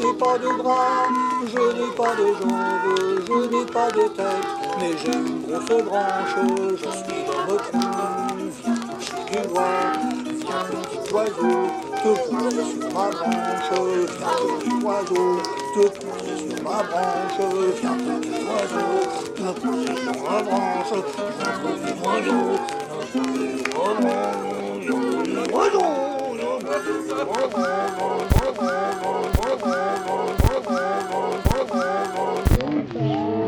n'ai pas de bras, je n'ai pas de jambes, je n'ai pas de tête, mais j'ai une grosse branche, je suis l'homme clou. Viens toucher du doigt, viens petit oiseau, te poser sur ma branche, viens petit oiseau, te poser sur ma branche, viens petit oiseau, te poser sur ma branche, viens petit oiseau, te poser sur ma branche, oiseau.